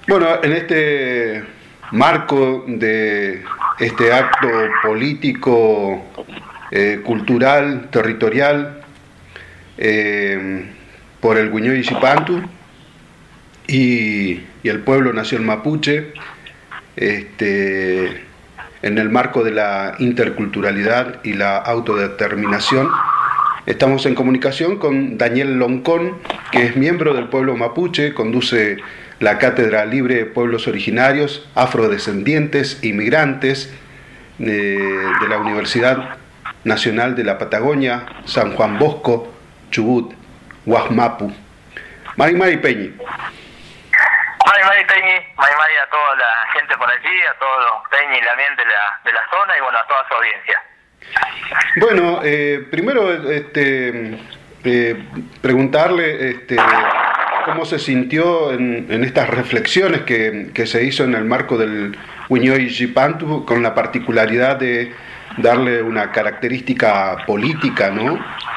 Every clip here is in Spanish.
Bueno, en este marco de este acto político, cultural, territorial, por el Guiñoy Yipantu y el pueblo nación mapuche, en el marco de la interculturalidad y la autodeterminación. Estamos en comunicación con Daniel Loncón, que es miembro del pueblo mapuche, conduce la Cátedra Libre de Pueblos Originarios, Afrodescendientes, Inmigrantes de la Universidad Nacional de la Patagonia, San Juan Bosco, Chubut, Guasmapu. Mari Mari Peñi. Mari Peñi, Mari a toda la gente por allí, a todos los Peñi también de la zona y bueno, a toda su audiencia. Bueno, primero preguntarle cómo se sintió en estas reflexiones que se hizo en el marco del Guiñoy Yipantu, con la particularidad de darle una característica política, ¿no?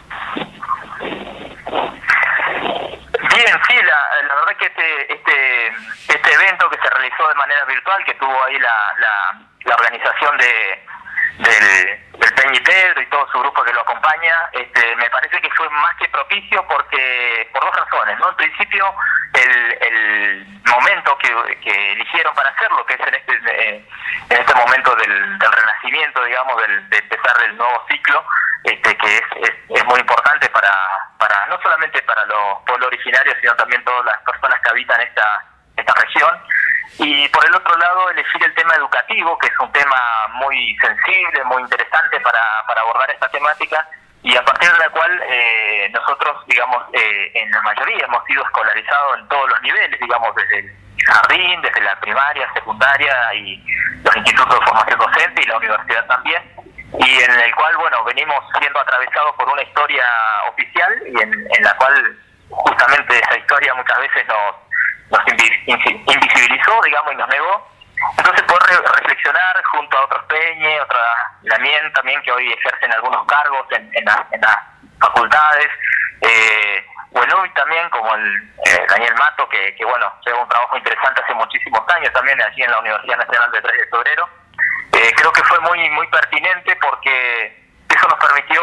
Bien, sí, la verdad que este evento que se realizó de manera virtual, que tuvo ahí la organización del Peñi Pedro y todo su grupo que lo acompaña, me parece que fue más que propicio por dos razones, ¿no? En principio, el momento que eligieron para hacerlo, que es en este momento del renacimiento, digamos, de empezar el nuevo ciclo, que es muy importante para no solamente para los pueblos originarios, sino también todas las personas que habitan esta región. Y por el otro lado, elegir el tema educativo, que es un tema muy sensible, muy interesante para abordar esta temática, y a partir de la cual nosotros, digamos, en la mayoría hemos sido escolarizados en todos los niveles, digamos, desde el jardín, desde la primaria, secundaria y los institutos de formación docente y la universidad también, y en el cual, bueno, venimos siendo atravesados por una historia oficial y en la cual justamente esa historia muchas veces nos invisibilizó, digamos, y nos negó. Entonces poder reflexionar junto a otros Peñe, Lamien también, que hoy ejercen algunos cargos en las facultades, y también como el Daniel Mato, que bueno, lleva un trabajo interesante hace muchísimos años también allí en la Universidad Nacional de 3 de Febrero. Creo que fue muy, muy pertinente porque eso nos permitió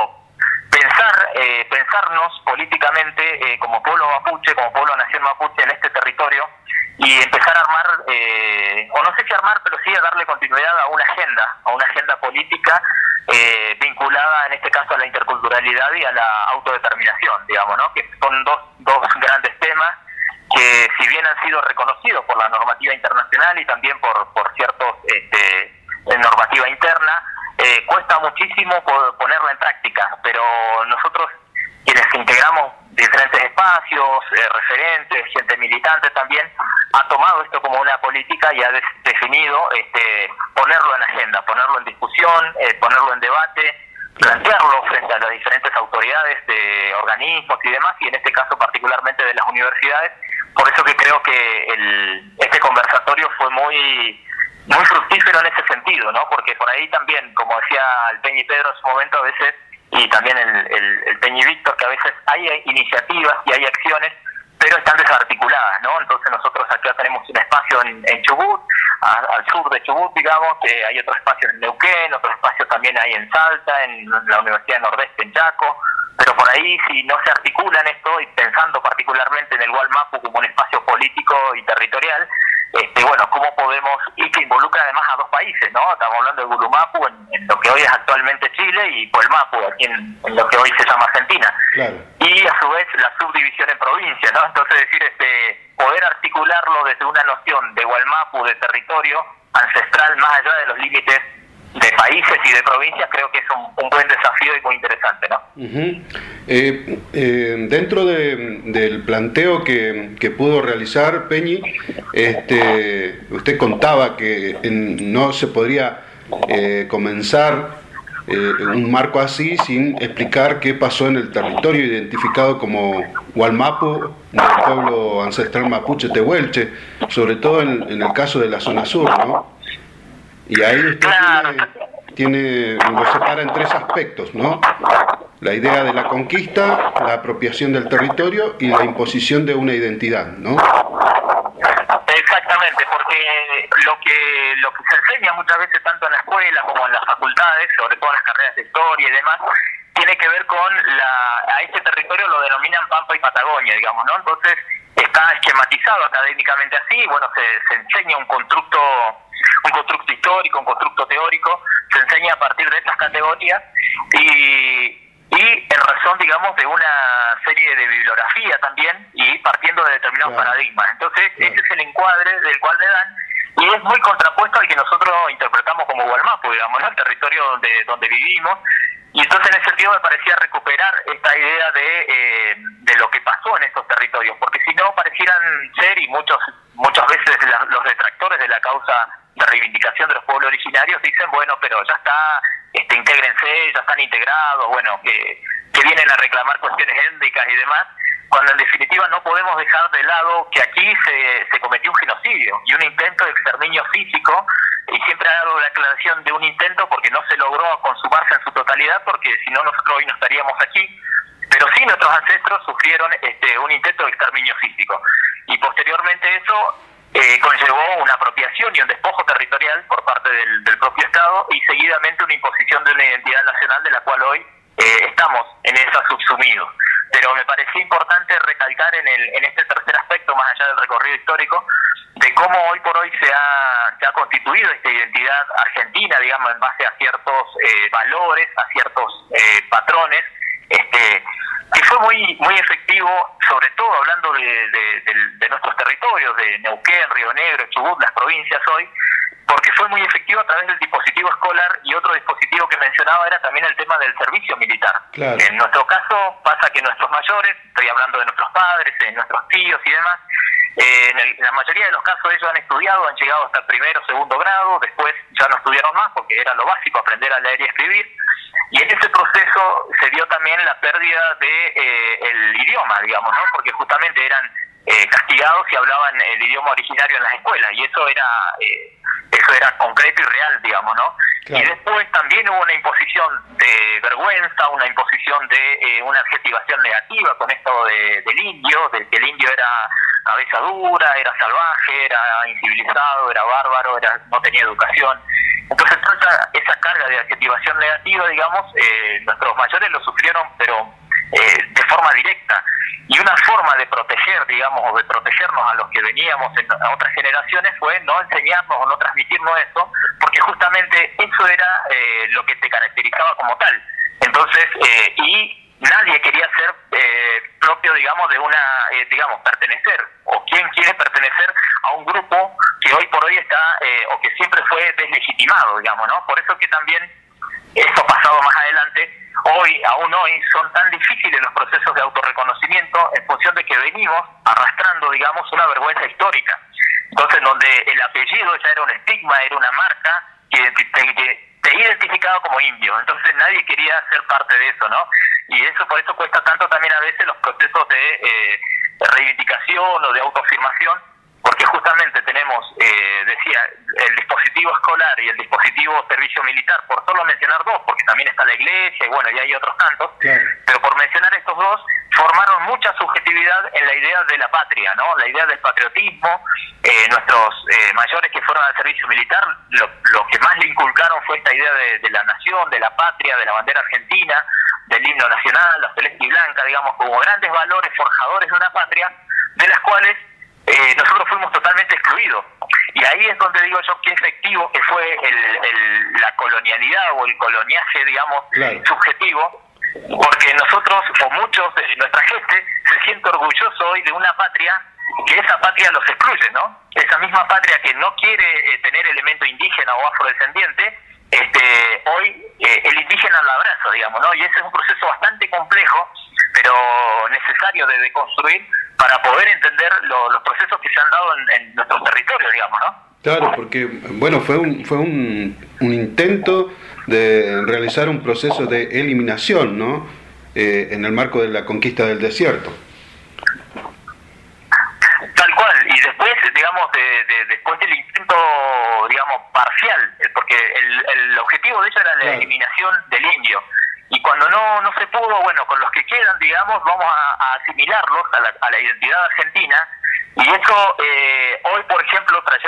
pensarnos políticamente como pueblo mapuche, como pueblo nación mapuche en este territorio, y empezar a armar, o no sé si armar, pero sí a darle continuidad a una agenda política vinculada en este caso a la interculturalidad y a la autodeterminación, digamos, ¿no? Que son dos grandes temas que, si bien han sido reconocidos por la normativa internacional y también por ciertos normativa interna, cuesta muchísimo ponerla en práctica, pero nosotros, quienes integramos diferentes espacios, referentes, gente militante también, ha tomado esto como una política y ha definido ponerlo en agenda, ponerlo en discusión, ponerlo en debate, plantearlo frente a las diferentes autoridades de organismos y demás, y en este caso particularmente de las universidades. Por eso que creo que este conversatorio fue muy fructífero en ese sentido, ¿no? Porque por ahí también, como decía el Peñi Pedro en su momento, a veces, y también el Peñi Víctor, que a veces hay iniciativas y hay acciones, pero están desarticuladas, ¿no? Entonces nosotros acá tenemos un espacio en Chubut, al sur de Chubut, digamos, que hay otro espacio en Neuquén, otro espacio también hay en Salta, en la Universidad Nordeste, en Chaco, pero por ahí, si no se articulan esto, y pensando particularmente en el Gualmapu como un espacio político y territorial, bueno, ¿cómo podemos, y que involucra además a dos países, ¿no? Estamos hablando de Gulumapu en lo que hoy es actualmente Chile, y Puelmapu aquí en lo que hoy se llama Argentina. Claro. Y a su vez la subdivisión en provincias, ¿no? Entonces poder articularlo desde una noción de Gualmapu, de territorio ancestral, más allá de los límites de países y de provincias, creo que es un buen desafío y muy interesante, ¿no? Dentro del planteo que pudo realizar Peñi, usted contaba que no se podría comenzar un marco así sin explicar qué pasó en el territorio identificado como Gualmapu del pueblo ancestral mapuche tehuelche, sobre todo en el caso de la zona sur, ¿no? Y ahí usted lo separa en tres aspectos, ¿no? La idea de la conquista, la apropiación del territorio y la imposición de una identidad, ¿no? Exactamente, porque lo que se enseña muchas veces tanto en la escuela como en las facultades, sobre todo en las carreras de historia y demás, tiene que ver con a este territorio lo denominan Pampa y Patagonia, digamos, ¿no? Entonces está esquematizado académicamente así, bueno, se enseña un constructo histórico, un constructo teórico, se enseña a partir de estas categorías y en razón, digamos, de una serie de bibliografía también y partiendo de determinados paradigmas. Entonces, ese es el encuadre del cual le dan y es muy contrapuesto al que nosotros interpretamos como Gualmapu, digamos, ¿no? El territorio donde vivimos. Y entonces en ese sentido me parecía recuperar esta idea de lo que pasó en estos territorios, porque si no parecieran ser, y muchas veces los detractores de la causa de reivindicación de los pueblos originarios dicen, bueno, pero ya está, intégrense, ya están integrados, bueno, que vienen a reclamar cuestiones étnicas y demás, cuando en definitiva no podemos dejar de lado que aquí se cometió un genocidio y un intento de exterminio físico, y siempre ha dado la aclaración de un intento porque no se logró consumarse en su totalidad, porque si no nosotros hoy no estaríamos aquí, pero sí nuestros ancestros sufrieron un intento de exterminio físico, y posteriormente eso conllevó una apropiación y un despojo territorial por parte del propio Estado, y seguidamente una imposición de una identidad nacional de la cual hoy estamos en esa subsumidos. Pero me parecía importante recalcar en este tercer aspecto, más allá del recorrido histórico, de cómo hoy por hoy se ha constituido esta identidad argentina, digamos, en base a ciertos valores, a ciertos patrones, que fue muy efectivo, sobre todo hablando de nuestros territorios, de Neuquén, Río Negro, Chubut, las provincias hoy, porque fue muy efectivo a través del dispositivo escolar, y otro dispositivo que mencionaba era también el tema del servicio militar. Claro. En nuestro caso pasa que nuestros mayores, estoy hablando de nuestros padres, de nuestros tíos y demás, en la mayoría de los casos ellos han estudiado, han llegado hasta el primero o segundo grado, después ya no estudiaron más porque era lo básico, aprender a leer y escribir, y en ese proceso se dio también la pérdida el idioma, digamos, ¿no? Porque justamente eran castigados si hablaban el idioma originario en las escuelas, y eso era concreto y real, digamos, ¿no? Claro. Y después también hubo una imposición de vergüenza, una imposición de una adjetivación negativa con esto del indio, de que el indio era cabeza dura, era salvaje, era incivilizado, era bárbaro, no tenía educación. Entonces toda esa carga de adjetivación negativa, digamos, nuestros mayores lo sufrieron, pero de forma directa. Y una forma de proteger, digamos, o de protegernos a los que veníamos a otras generaciones fue no enseñarnos o no transmitirnos eso, porque justamente eso era lo que te caracterizaba como tal. Entonces, y nadie quería ser propio, digamos, de pertenecer, o quien quiere pertenecer a un grupo que hoy por hoy está, o que siempre fue deslegitimado, digamos, ¿no? Por eso que también, esto pasado más adelante, aún hoy, son tan difíciles los procesos de autorreconocimiento en función de que venimos arrastrando, digamos, una vergüenza histórica. Entonces, donde el apellido ya era un estigma, era una marca que te identificaba como indio. Entonces, nadie quería ser parte de eso, ¿no? Y eso, por eso cuesta tanto también a veces los procesos de reivindicación o de autoafirmación, porque justamente tenemos, el dispositivo escolar y el dispositivo servicio militar, por solo mencionar dos, porque también está la iglesia y bueno, y hay otros tantos, claro. Pero por mencionar estos dos, formaron mucha subjetividad en la idea de la patria, ¿no? La idea del patriotismo. Nuestros mayores que fueron al servicio militar, lo que más le inculcaron fue esta idea de la nación, de la patria, de la bandera argentina, del himno nacional, la celeste y blanca, digamos, como grandes valores forjadores de una patria, de las cuales nosotros fuimos totalmente excluidos. Y ahí es donde digo yo qué efectivo que fue la colonialidad o el coloniaje, digamos, claro. Subjetivo, porque nosotros, o muchos de nuestra gente, se siente orgulloso hoy de una patria que esa patria los excluye, ¿no? Esa misma patria que no quiere tener elemento indígena o afrodescendiente, hoy el indígena la abraza, digamos, ¿no? Y ese es un proceso bastante complejo, pero necesario de deconstruir para poder entender los procesos que se han dado en nuestros territorios, digamos, ¿no? Claro, porque, bueno, fue un intento de realizar un proceso de eliminación, ¿no? En el marco de la conquista del desierto. Tal cual, y después, digamos, después del intento, digamos, parcial, porque el objetivo de ello era la eliminación del indio. Y cuando no se pudo, bueno, con los que quedan, digamos, vamos a asimilarlos a la identidad argentina. Y eso, hoy, por ejemplo,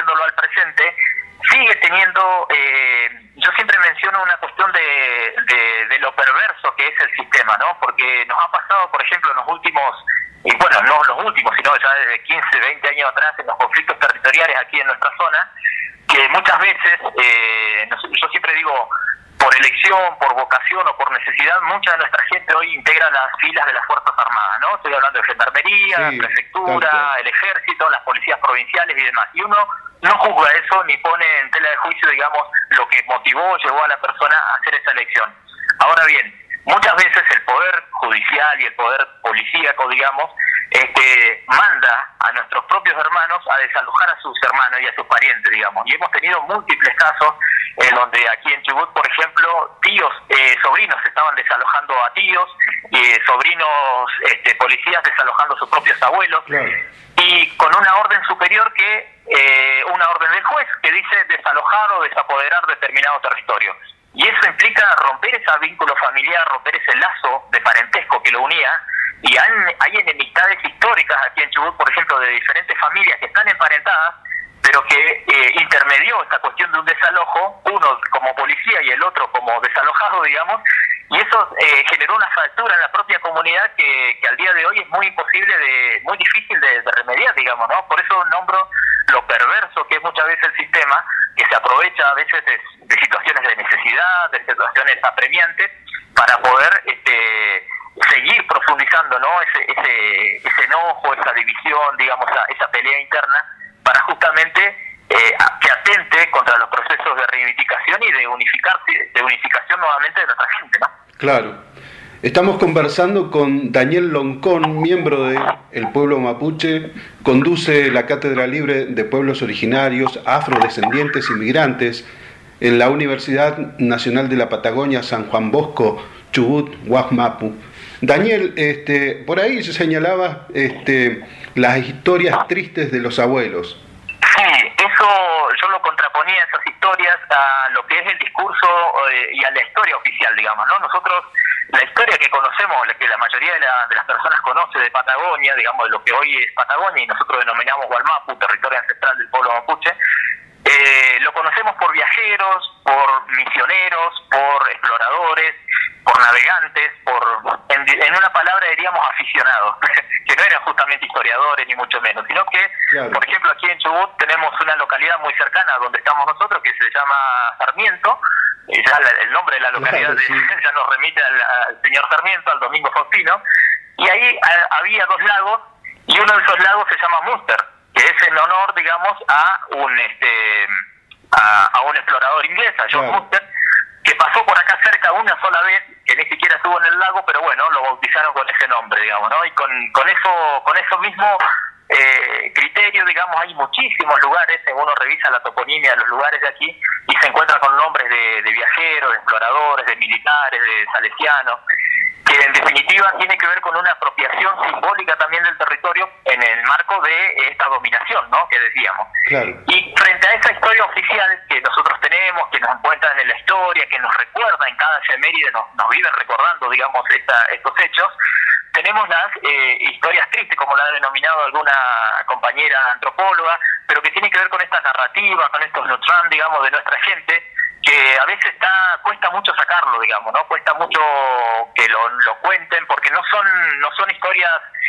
sigue teniendo, yo siempre menciono una cuestión de lo perverso que es el sistema, ¿no? Porque nos ha pasado, por ejemplo, en los últimos, y bueno, no los últimos, sino ya desde 15, 20 años atrás, en los conflictos territoriales aquí en nuestra zona, que muchas veces, yo siempre digo, por elección, por vocación o por necesidad, mucha de nuestra gente hoy integra las filas de las Fuerzas Armadas, ¿no? Estoy hablando de gendarmería, sí, prefectura, el ejército, las policías provinciales y demás. Y uno no juzga eso ni pone en tela de juicio, digamos, lo que motivó, llevó a la persona a hacer esa elección. Ahora bien, muchas veces el poder judicial y el poder policíaco, digamos, manda a nuestros propios hermanos a desalojar a sus hermanos y a sus parientes, digamos. Y hemos tenido múltiples casos en donde aquí en Chubut, por ejemplo, tíos, sobrinos estaban desalojando a tíos, sobrinos policías desalojando a sus propios abuelos, claro. Y con una orden superior una orden del juez que dice desalojar o desapoderar determinado territorio. Y eso implica romper ese vínculo familiar, romper ese lazo de parentesco que lo unía, y hay enemistades históricas aquí en Chubut, por ejemplo, de diferentes familias que están emparentadas, pero que intermedió esta cuestión de un desalojo, uno como policía y el otro como desalojado, digamos, y eso generó una fractura en la propia comunidad que al día de hoy es muy difícil de remediar, digamos, ¿no? Por eso nombro lo perverso que es muchas veces el sistema, que se aprovecha a veces de situaciones de necesidad, de situaciones apremiantes, para poder seguir profundizando, ¿no? Ese enojo, esa división, digamos, esa pelea interna, para justamente que atente contra los procesos de reivindicación y de unificación nuevamente de nuestra gente, ¿no? Claro. Estamos conversando con Daniel Loncón, miembro de El Pueblo Mapuche, conduce la Cátedra Libre de Pueblos Originarios, Afrodescendientes y Migrantes en la Universidad Nacional de la Patagonia San Juan Bosco, Chubut, Huasmapu. Daniel, por ahí se señalaba las historias tristes de los abuelos. Sí, eso yo lo contraponía, esas historias, a lo que es el discurso y a la historia oficial, digamos, ¿no? Nosotros, la historia que conocemos, que la mayoría de las personas conoce de Patagonia, digamos, de lo que hoy es Patagonia, y nosotros denominamos Hualmapu, territorio ancestral del pueblo mapuche, lo conocemos por viajeros, por misioneros, por exploradores, por navegantes, en una palabra diríamos aficionados, que no eran justamente historiadores ni mucho menos, sino que, claro, por ejemplo, aquí en Chubut tenemos una localidad muy cercana a donde estamos nosotros que se llama Sarmiento, ya el nombre de la localidad, claro, sí, ya nos remite al señor Sarmiento, al Domingo Faustino, y ahí había 2 lagos, y uno de esos lagos se llama Munster, que es en honor, digamos, a un explorador inglés, a John, claro, Munster, que pasó por acá cerca una sola vez, que ni siquiera estuvo en el lago, pero bueno, lo bautizaron con ese nombre, digamos, ¿no? Y con eso mismo criterio, digamos, hay muchísimos lugares, uno revisa la toponimia de los lugares de aquí y se encuentra con nombres de viajeros, de exploradores, de militares, de salesianos, que en definitiva tiene que ver con una apropiación simbólica también del territorio en el marco de esta dominación, ¿no?, que decíamos. Claro. Y frente a esa historia oficial que nosotros tenemos, que nos encuentran en la historia, que nos recuerda en cada efeméride, nos viven recordando, digamos, estos hechos, tenemos las historias tristes, como la ha denominado alguna compañera antropóloga, pero que tiene que ver con esta narrativa, con estos nutrán, digamos, de nuestra gente, que a veces cuesta mucho sacarlo, digamos, ¿no? Cuesta mucho que lo cuenten, porque no son historias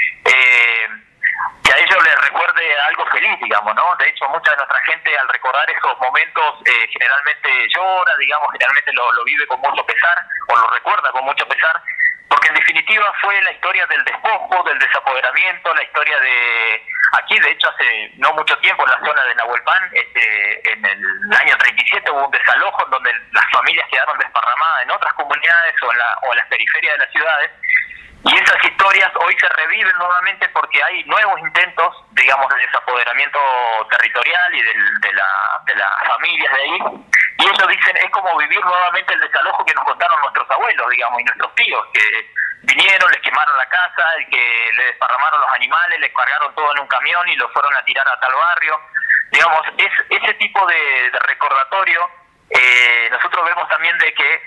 que a ellos les recuerde algo feliz, digamos, ¿no? De hecho, mucha de nuestra gente al recordar esos momentos generalmente llora, digamos, generalmente lo vive con mucho pesar, o lo recuerda con mucho pesar, porque en definitiva fue la historia del despojo, del desapoderamiento, la historia de... Aquí, de hecho, hace no mucho tiempo, en la zona de Nahuelpan, en el año 37 hubo un desalojo en donde las familias quedaron desparramadas en otras comunidades o en las periferias de las ciudades, y esas historias hoy se reviven nuevamente porque hay nuevos intentos, digamos, de desapoderamiento territorial y de las familias de ahí, y ellos dicen, es como vivir nuevamente el desalojo que nos contaron nuestros abuelos, digamos, y nuestros tíos, que vinieron, les quemaron la casa, que le desparramaron los animales, les cargaron todo en un camión y lo fueron a tirar a tal barrio. Digamos, ese tipo de recordatorio, nosotros vemos también de que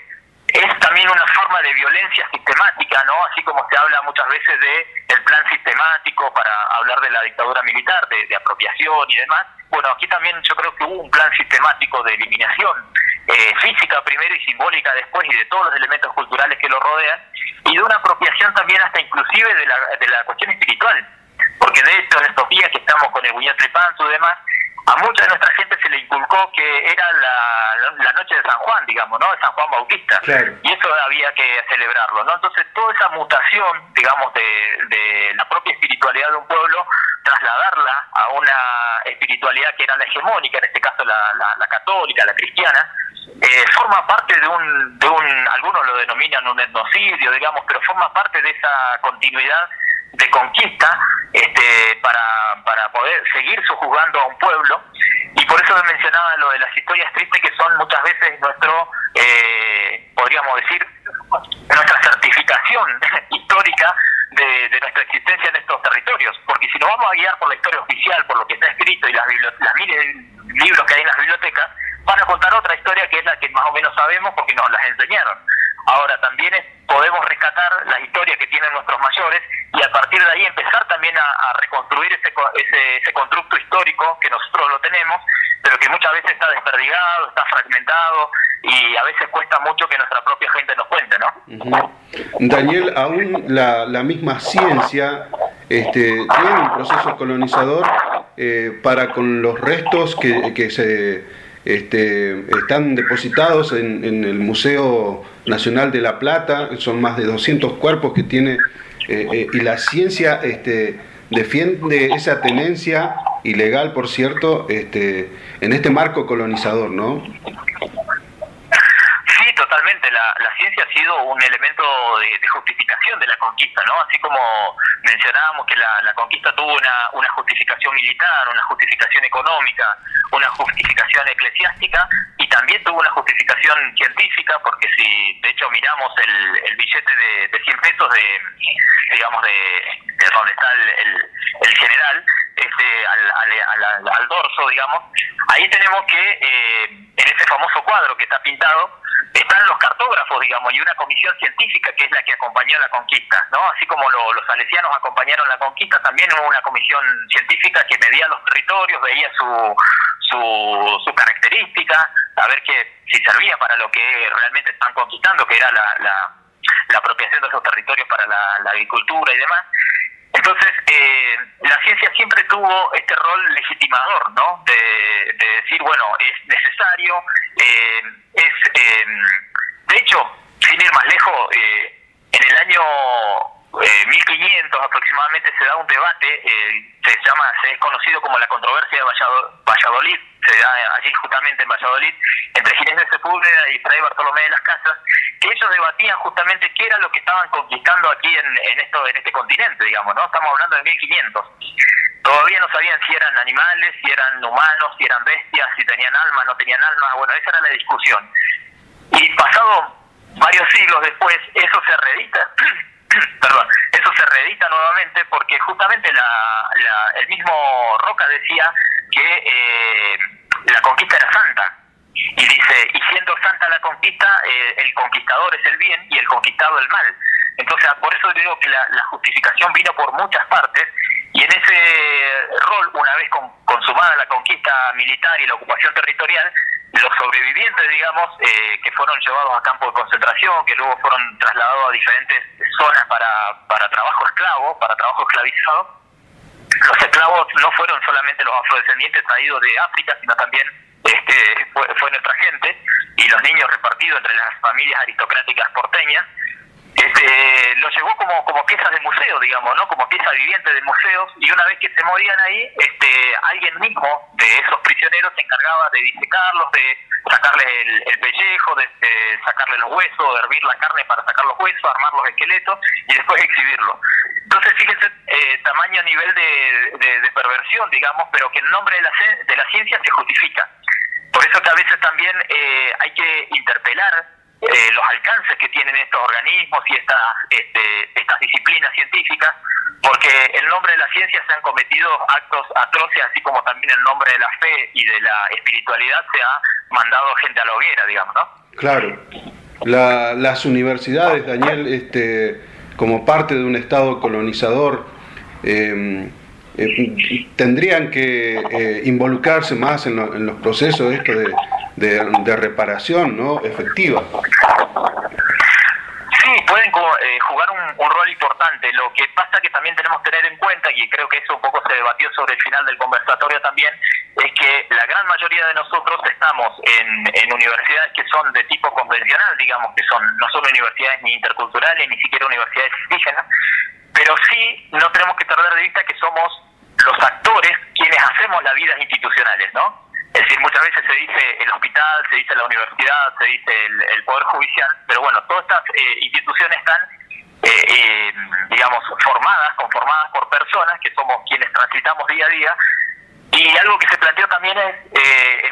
es también una forma de violencia sistemática, ¿no? Así como se habla muchas veces de el plan sistemático para hablar de la dictadura militar, de apropiación y demás. Bueno, aquí también yo creo que hubo un plan sistemático de eliminación física primero y simbólica después, y de todos los elementos culturales que lo rodean, y de una apropiación también hasta inclusive de la cuestión espiritual, porque de hecho en estos días que estamos con el Huñatripantu y demás, a mucha de nuestra gente se le inculcó que era la noche de San Juan, digamos, ¿no? De San Juan Bautista. Claro. Y eso había que celebrarlo, ¿no? Entonces, toda esa mutación, digamos, de la propia espiritualidad de un pueblo, trasladarla a una espiritualidad que era la hegemónica, en este caso la católica, la cristiana, forma parte de un, algunos lo denominan un etnocidio, digamos, pero forma parte de esa continuidad de conquista para poder seguir sojuzgando a un pueblo. Y por eso mencionaba lo de las historias tristes, que son muchas veces podríamos decir, nuestra certificación histórica de nuestra existencia en estos territorios, porque si nos vamos a guiar por la historia oficial, por lo que está escrito y las miles de libros que hay en las bibliotecas, van a contar otra historia que es la que más o menos sabemos porque nos las enseñaron. Ahora también podemos rescatar las historias que tienen nuestros mayores y a partir de ahí empezar también a reconstruir ese constructo histórico que nosotros lo tenemos, pero que muchas veces está desperdigado, está fragmentado y a veces cuesta mucho que nuestra propia gente nos cuente, ¿no? Uh-huh. Daniel, aún la misma ciencia tiene un proceso colonizador para con los restos que se están depositados en el Museo Nacional de La Plata. Son más de 200 cuerpos que tiene, y la ciencia defiende esa tenencia ilegal, por cierto, en este marco colonizador, ¿no? Sí, totalmente. La ciencia ha sido un elemento de justificación de la conquista, ¿no? Así como mencionábamos que la conquista tuvo una justificación militar, una justificación económica, una justificación eclesiástica, y también tuvo una justificación científica, porque si de hecho miramos el billete de 100 pesos de donde está el general, al dorso, digamos, ahí tenemos que en ese famoso cuadro que está pintado están los cartógrafos, digamos, y una comisión científica que es la que acompañó la conquista, ¿no? Así como los salesianos acompañaron la conquista, también hubo una comisión científica que medía los territorios, veía su característica, a ver si servía para lo que realmente están conquistando, que era la apropiación de esos territorios para la agricultura y demás. Entonces, la ciencia siempre tuvo este rol legitimador, ¿no? De decir, bueno, es necesario, de hecho, sin ir más lejos, en el año 1500 aproximadamente se da un debate, es conocido como la controversia de Valladolid, se da allí justamente en Valladolid, entre Ginés de Sepúlveda y Fray Bartolomé de las Casas, que ellos debatían justamente qué era lo que estaban conquistando aquí en este continente, digamos, ¿no? Estamos hablando de 1500. Todavía no sabían si eran animales, si eran humanos, si eran bestias, si tenían alma, no tenían alma. Bueno, esa era la discusión. Y pasado varios siglos después, eso se reedita, eso se reedita nuevamente, porque justamente el mismo Roca decía que la conquista era santa. Y dice, y siendo santa la conquista, el conquistador es el bien y el conquistado el mal. Entonces, por eso digo que la justificación vino por muchas partes, y en ese rol, una vez consumada la conquista militar y la ocupación territorial, los sobrevivientes, digamos, que fueron llevados a campos de concentración, que luego fueron trasladados a diferentes zonas para trabajo esclavo, para trabajo esclavizado. Los esclavos no fueron solamente los afrodescendientes traídos de África, sino también fue nuestra gente, y los niños repartidos entre las familias aristocráticas porteñas. Los llevó como piezas de museo, digamos, ¿no? Como piezas vivientes de museos, y una vez que se morían ahí, alguien mismo de esos prisioneros se encargaba de disecarlos, de sacarles el pellejo, de sacarle los huesos, de hervir la carne para sacar los huesos, armar los esqueletos y después exhibirlos. Entonces, fíjense, tamaño nivel de perversión, digamos, pero que en nombre de la ciencia se justifica. Por eso que a veces también hay que interpelar los alcances que tienen estos organismos y estas disciplinas científicas, porque en nombre de la ciencia se han cometido actos atroces, así como también en nombre de la fe y de la espiritualidad se ha mandado gente a la hoguera, digamos, ¿no? Claro. las universidades, Daniel, como parte de un Estado colonizador, tendrían que involucrarse más en los procesos de reparación, ¿no?, efectiva. Sí, pueden jugar un rol importante. Lo que pasa que también tenemos que tener en cuenta, y creo que eso un poco se debatió sobre el final del conversatorio también, es que la gran mayoría de nosotros estamos en universidades que son de tipo convencional, digamos, que no son universidades ni interculturales, ni siquiera universidades indígenas, pero sí no tenemos que perder de vista que somos los actores quienes hacemos las vidas institucionales, ¿no? Es decir, muchas veces se dice el hospital, se dice la universidad, se dice el Poder Judicial, pero bueno, todas estas instituciones están, digamos, conformadas por personas que somos quienes transitamos día a día, y algo que se planteó también es en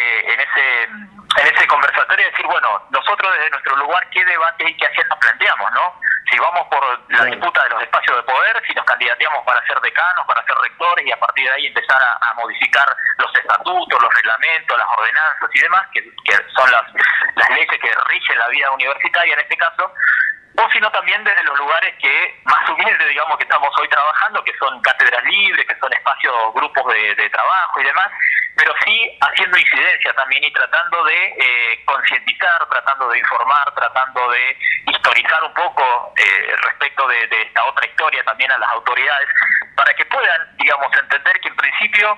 ese conversatorio decir, bueno, nosotros desde nuestro lugar, ¿qué debates y qué agendas planteamos, no? Si vamos por la disputa de los espacios de poder, si nos candidateamos para ser decanos, para ser rectores, y a partir de ahí empezar a modificar los estatutos, los reglamentos, las ordenanzas y demás, que son las leyes que rigen la vida universitaria en este caso, o sino también desde los lugares que más humildes, digamos, que estamos hoy trabajando, que son cátedras libres, que son espacios, grupos de trabajo y demás, pero sí haciendo incidencia también y tratando de concientizar, tratando de informar, tratando de historizar un poco respecto de esta otra historia también a las autoridades, para que puedan, digamos, entender que en principio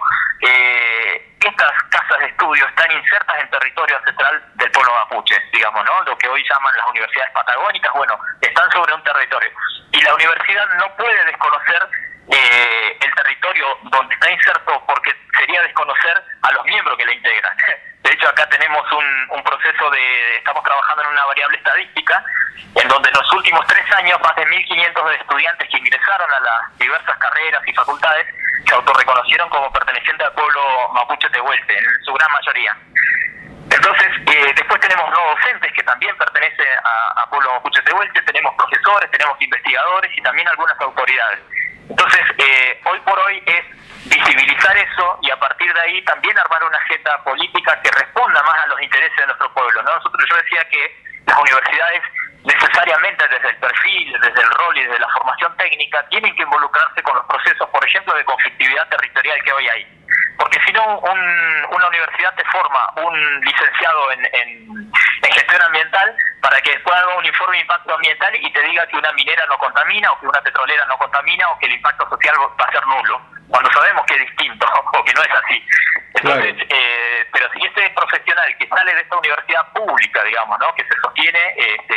estas casas de estudio están insertas en territorio ancestral del pueblo mapuche, digamos, ¿no? Lo que hoy llaman las universidades patagónicas, bueno, están sobre un territorio. Y la universidad no puede desconocer el territorio donde está inserto, porque sería desconocer a los miembros que la integran. De hecho, acá tenemos un proceso estamos trabajando en una variable estadística, en donde en los últimos 3 años más de 1.500 estudiantes que ingresaron a las diversas carreras y facultades se autorreconocieron como pertenecientes al pueblo mapuche tehuelche, en su gran mayoría. Entonces, después tenemos no docentes que también pertenecen a pueblo mapuche tehuelche, tenemos profesores, tenemos investigadores y también algunas autoridades. Entonces, hoy por hoy es visibilizar eso y a partir de ahí también armar una agenda política que responda más a los intereses de nuestro pueblo, ¿no? Yo decía que las universidades necesariamente desde el perfil, desde el rol y desde la formación técnica tienen que involucrarse con los procesos, por ejemplo, de conflictividad territorial que hoy hay. Porque si no, una universidad te forma un licenciado en gestión ambiental para que después haga un informe de impacto ambiental y te diga que una minera no contamina o que una petrolera no contamina o que el impacto social va a ser nulo, cuando sabemos que es distinto o que no es así. Entonces, claro. Pero si este profesional que sale de esta universidad pública, digamos, ¿no?, que se sostiene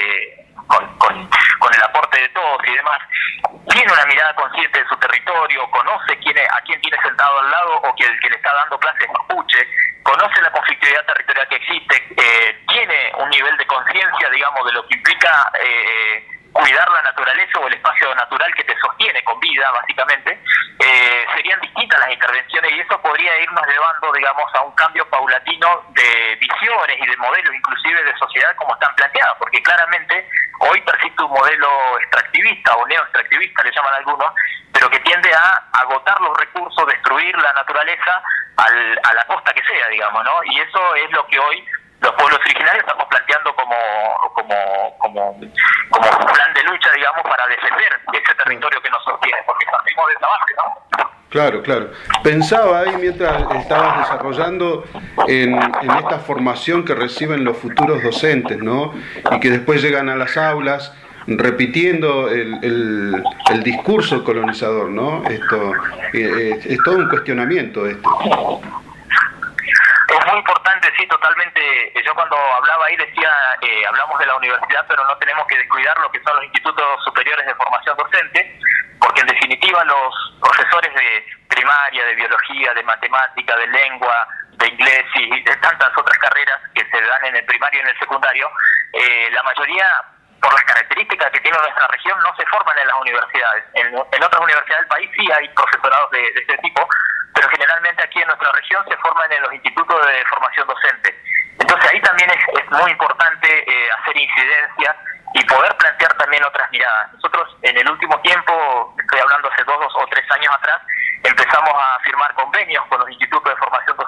con el aporte de todos y demás, tiene una mirada consciente de su territorio, conoce a quién tiene sentado al lado o que el que le está dando clases mapuche, conoce la conflictividad territorial que existe, tiene un nivel de conciencia, digamos, de lo que implica cuidar la naturaleza o el espacio natural que te sostiene con vida, básicamente, serían distintas las intervenciones y eso podría irnos llevando, digamos, a un cambio paulatino de visiones y de modelos, inclusive de sociedad como están planteadas, porque claramente hoy persiste un modelo extractivista o neoextractivista, le llaman algunos, pero que tiende a agotar los recursos, destruir la naturaleza a la costa que sea, digamos, ¿no? Y eso es lo que hoy los pueblos originarios estamos planteando como un plan de lucha, digamos, para defender ese territorio que nos sostiene, porque partimos de esa base, ¿no? Claro, claro. Pensaba ahí mientras estabas desarrollando en esta formación que reciben los futuros docentes, ¿no? Y que después llegan a las aulas repitiendo el discurso colonizador, ¿no? Esto es todo un cuestionamiento esto. Es muy importante, sí, totalmente. Yo cuando hablaba ahí decía, hablamos de la universidad, pero no tenemos que descuidar lo que son los institutos superiores de formación docente, porque en definitiva los profesores de primaria, de biología, de matemática, de lengua, de inglés y de tantas otras carreras que se dan en el primario y en el secundario, la mayoría, por las características que tiene nuestra región, no se forman en las universidades. En otras universidades del país sí hay profesorados de este tipo, pero generalmente aquí en nuestra región se forman en los institutos de formación docente. Entonces ahí también es muy importante hacer incidencia y poder plantear también otras miradas. Nosotros en el último tiempo, estoy hablando hace 2 o 3 años atrás, empezamos a firmar convenios con los institutos de formación docente de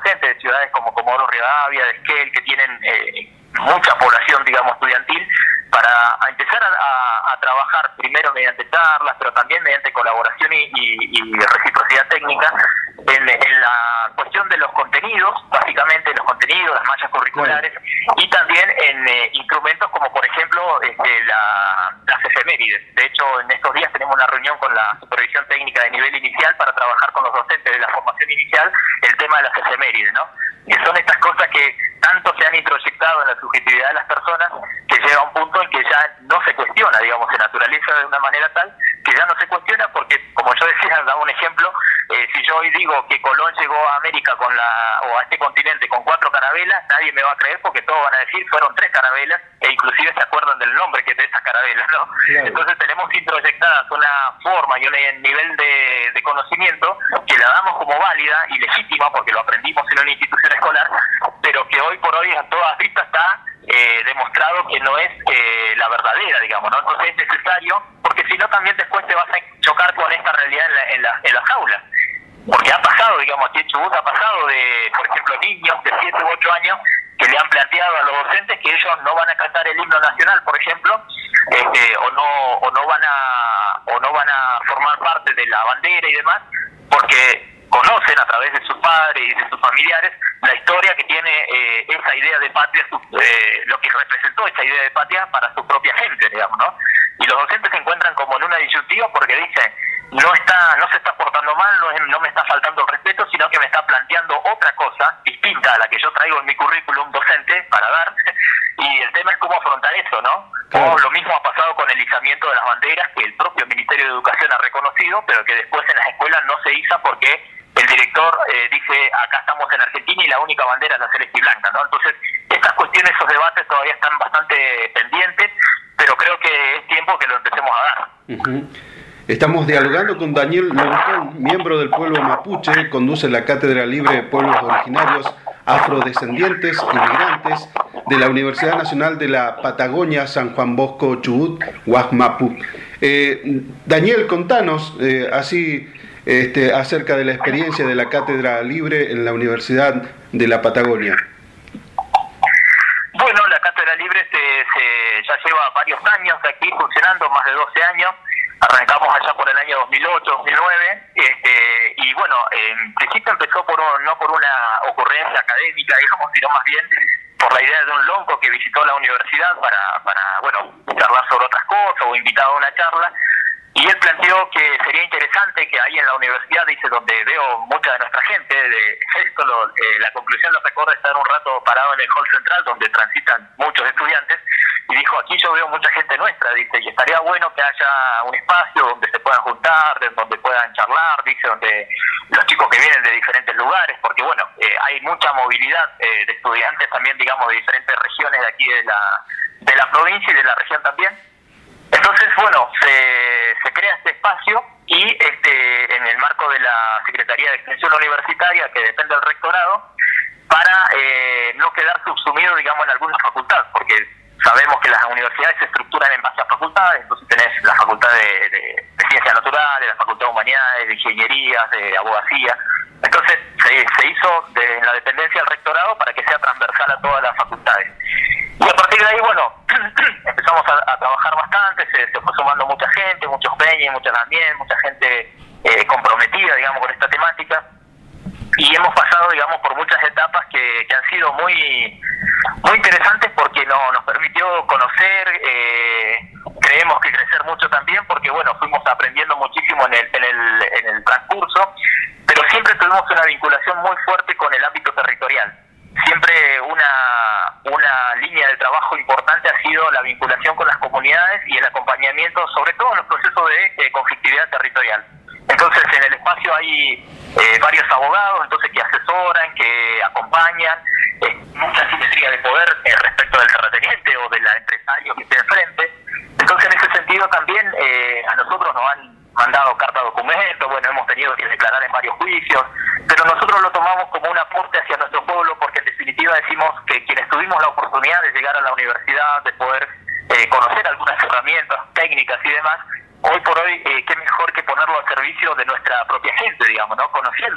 ciudades como Comodoro Rivadavia, de Esquel, que tienen mucha población, digamos, estudiantil, para empezar a trabajar primero mediante charlas, pero también mediante colaboración y reciprocidad técnica en la cuestión de los contenidos, básicamente los contenidos, las mallas curriculares, y también en instrumentos como, por ejemplo, las efemérides. De hecho, en estos días tenemos una reunión con la supervisión técnica de nivel inicial para trabajar con los docentes de la formación inicial el tema de las efemérides, ¿no? Que son estas cosas que tanto se han introyectado en la subjetividad de las personas que llega a un punto en que ya no se cuestiona, digamos, se naturaliza de una manera tal que ya no se cuestiona porque, como yo decía, daba un ejemplo, si yo hoy digo que Colón llegó a América o a este continente con 4 carabelas, nadie me va a creer porque todos van a decir fueron 3 carabelas e inclusive se acuerdan del nombre que es de esas carabelas, ¿no? Claro. Entonces tenemos introyectadas una forma y un nivel de conocimiento que la damos como válida y legítima porque lo aprendimos en una institución escolar, pero que hoy por hoy a todas vistas está demostrado que no es la verdadera, digamos, ¿no? Entonces es necesario, porque si no también después te vas a chocar con esta realidad en las aulas. Porque ha pasado, digamos, aquí en Chubut ha pasado de, por ejemplo, niños de 7 u 8 años que le han planteado a los docentes que ellos no van a cantar el himno nacional, por ejemplo, o no van a formar parte de la bandera y demás, porque conocen a través de sus padres y de sus familiares la historia que tiene esa idea de patria, lo que representó esa idea de patria para su propia gente, digamos, ¿no? Y los docentes se encuentran como en una disyuntiva porque dicen, no se está portando mal, no me está faltando el respeto, sino que me está planteando otra cosa distinta a la que yo traigo en mi currículum docente para dar, y el tema es cómo afrontar eso, ¿no? Claro. O lo mismo ha pasado con el izamiento de las banderas, que el propio Ministerio de Educación ha reconocido, pero que después en las escuelas no se iza porque el director dice, acá estamos en Argentina y la única bandera es la celeste y blanca, ¿no? Entonces, estas cuestiones, esos debates todavía están bastante pendientes, pero creo que es tiempo que lo empecemos a dar. Uh-huh. Estamos dialogando con Daniel Loncón, miembro del pueblo mapuche, conduce la Cátedra Libre de Pueblos Originarios Afrodescendientes Inmigrantes de la Universidad Nacional de la Patagonia San Juan Bosco Chubut, Huasmapu. Daniel, contanos así acerca de la experiencia de la Cátedra Libre en la Universidad de la Patagonia. Bueno, la Cátedra Libre ya lleva varios años aquí funcionando, más de 12 años. Arrancamos allá por el año 2008, 2009, y bueno, en principio empezó no por una ocurrencia académica, digamos, sino más bien por la idea de un lonco que visitó la universidad para charlar sobre otras cosas o invitado a una charla, y él planteó que sería interesante que ahí en la universidad, dice, donde veo mucha de nuestra gente, la conclusión lo sacó de estar un rato parado en el hall central, donde transitan muchos estudiantes, y dijo, aquí yo veo mucha gente nuestra, dice, y estaría bueno que haya un espacio donde se puedan juntar, donde puedan charlar, dice, donde los chicos que vienen de diferentes lugares, porque bueno, hay mucha movilidad de estudiantes también, digamos, de diferentes regiones de aquí de la provincia y de la región también. Entonces, bueno, se crea este espacio y en el marco de la Secretaría de Extensión Universitaria, que depende del rectorado, para no quedar subsumido, digamos, en alguna facultad, porque sabemos que las universidades se estructuran en base a facultades, entonces tenés la facultad de Ciencias Naturales, la facultad de Humanidades, de Ingenierías, de Abogacía. Entonces se hizo en la dependencia del rectorado para que sea transversal a todas las facultades. Y a partir de ahí, bueno, empezamos a trabajar bastante, se fue sumando mucha gente, muchos peñas, muchas también, mucha gente comprometida, digamos, con esta temática. Y hemos pasado, digamos, por muchas etapas que han sido muy interesantes porque nos permitió conocer, creemos que crecer mucho también porque, bueno, fuimos aprendiendo muchísimo en el transcurso, pero siempre tuvimos una vinculación muy fuerte con el ámbito territorial. Siempre una línea de trabajo importante ha sido la vinculación con las comunidades y el acompañamiento, sobre todo en los procesos de conflictividad territorial. Entonces, en el espacio hay varios abogados, entonces que asesoran, que acompañan, mucha simetría de poder respecto del terrateniente o del empresario que esté enfrente. Entonces, en ese sentido también a nosotros nos han mandado carta documento, bueno, hemos tenido que declarar en varios juicios, pero nosotros lo tomamos como un aporte hacia nuestro pueblo porque en definitiva decimos que quienes tuvimos la oportunidad de llegar a la universidad, de poder conocer algunas herramientas técnicas y demás, hoy por hoy, qué mejor que ponerlo al servicio de nuestra propia gente, digamos, ¿no? Conociendo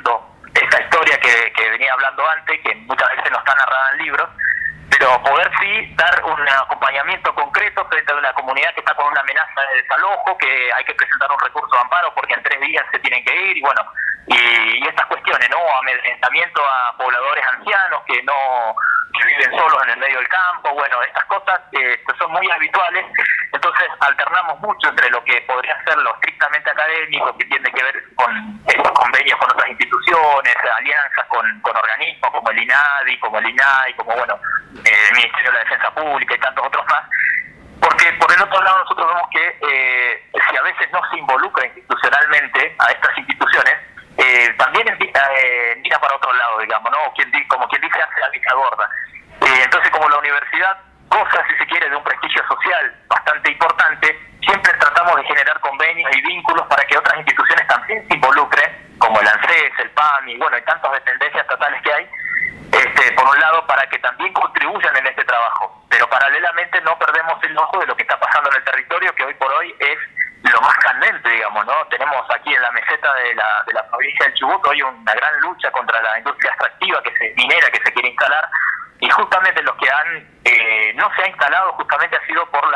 esta historia que venía hablando antes, que muchas veces no está narrada en libros, pero poder sí dar un acompañamiento concreto frente a una comunidad que está con una amenaza de desalojo, que hay que presentar un recurso de amparo porque en 3 días se tienen que ir, y bueno, y estas cuestiones, ¿no? Amedrentamiento a pobladores ancianos que viven solos en el medio del campo, bueno, estas cosas que son muy habituales. Entonces alternamos mucho entre lo que podría ser lo estrictamente académico, que tiene que ver con estos convenios con otras instituciones, alianzas con organismos como el INADI, como el INAI, como bueno, el Ministerio de la Defensa Pública y tantos otros más, porque por el otro lado nosotros vemos que si a veces no se involucra institucionalmente a estas instituciones, también mira para otro lado, digamos, ¿no? Como quien dice, hace la vista gorda. Entonces, como la universidad goza, si se quiere, de un prestigio social bastante importante, siempre tratamos de generar convenios y vínculos para que otras instituciones también se involucren, como el ANSES, el PAMI, bueno, y tantas dependencias estatales que hay, por un lado, para que también contribuyan en este trabajo. Pero paralelamente no perdemos el ojo de lo que está pasando en el territorio, que hoy por hoy es lo más candente, digamos, ¿no? Tenemos aquí en la meseta de la provincia del Chubut hoy una gran lucha contra la industria extractiva minera que se quiere instalar, y justamente los que no se ha instalado justamente ha sido por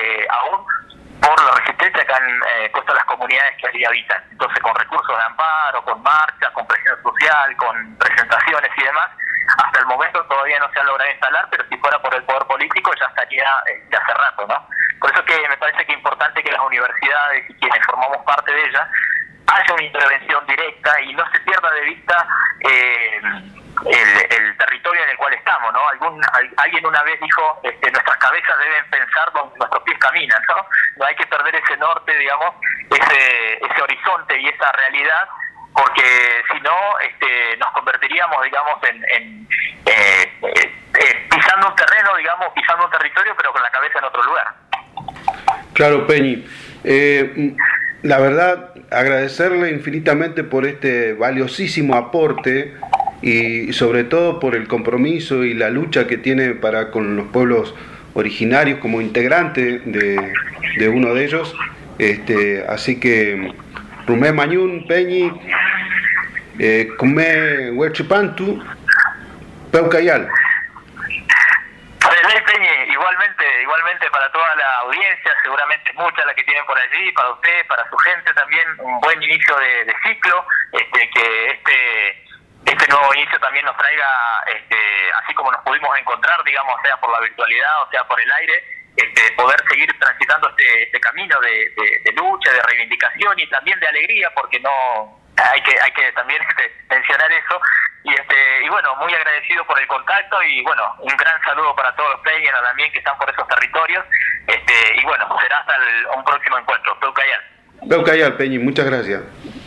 la resistencia que han puesto las comunidades que allí habitan. Entonces, con recursos de amparo, con marchas, con presión social, con presentaciones y demás, hasta el momento todavía no se ha logrado instalar, pero si fuera por el poder político ya estaría de hace rato, ¿no? Por eso que me parece que es importante que las universidades y quienes formamos parte de ellas haya una intervención directa y no se pierda de vista el territorio en el cual estamos, ¿no? Alguien una vez dijo, nuestras cabezas deben pensar donde nuestros pies caminan, ¿no? No hay que perder ese norte, digamos, ese horizonte y esa realidad, porque si no, nos convertiríamos, digamos, en pisando un terreno, digamos, pisando un territorio, pero con la cabeza en otro lugar. Claro, Peñi. La verdad, agradecerle infinitamente por este valiosísimo aporte y sobre todo por el compromiso y la lucha que tiene para con los pueblos originarios como integrante de uno de ellos. Así que Rumé Mañún, Peñi, Kumé Huechipantu, Peucayal. Igualmente para toda la audiencia, seguramente mucha la que tienen por allí, para usted, para su gente también, un buen inicio de ciclo, que este nuevo inicio también nos traiga, así como nos pudimos encontrar, digamos, sea por la virtualidad o sea por el aire, poder seguir transitando este camino de lucha, de reivindicación y también de alegría, porque no hay que también mencionar eso. Y bueno, muy agradecido por el contacto y bueno, un gran saludo para todos los players también que están por esos territorios. Y bueno, será hasta un próximo encuentro. Peucayal. Peucayal, Peñi, muchas gracias.